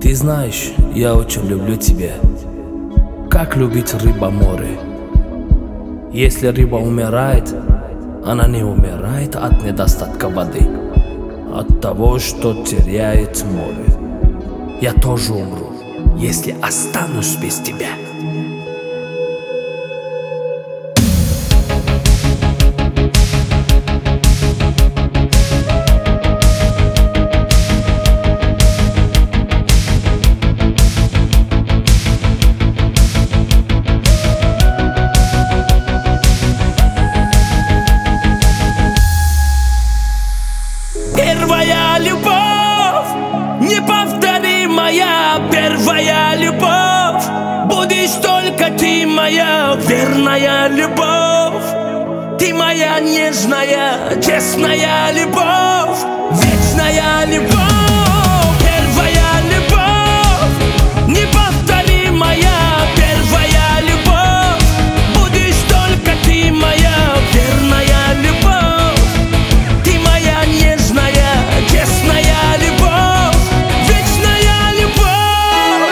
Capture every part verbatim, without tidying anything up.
Ты знаешь, я очень люблю тебя. Как любит рыба море. Если рыба умирает, она не умирает от недостатка воды, от того, что теряет море. Я тоже умру, если останусь без тебя. Первая любовь, неповторимая первая любовь. Будешь только ты моя верная любовь. Ты моя нежная, честная любовь, вечная любовь. Первая любовь, неповторимая первая любовь. Будешь только ты моя верная любовь. Ты моя нежная, честная любовь, вечная любовь.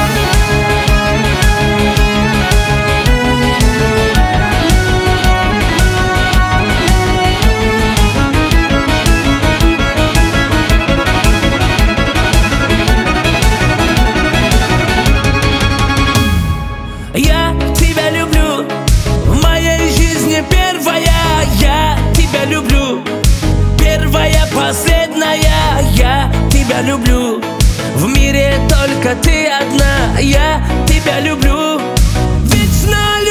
Я тебя люблю, в моей жизни первая. Я тебя люблю, первая, последняя. Я тебя люблю, в мире только ты одна. Я тебя люблю, вечно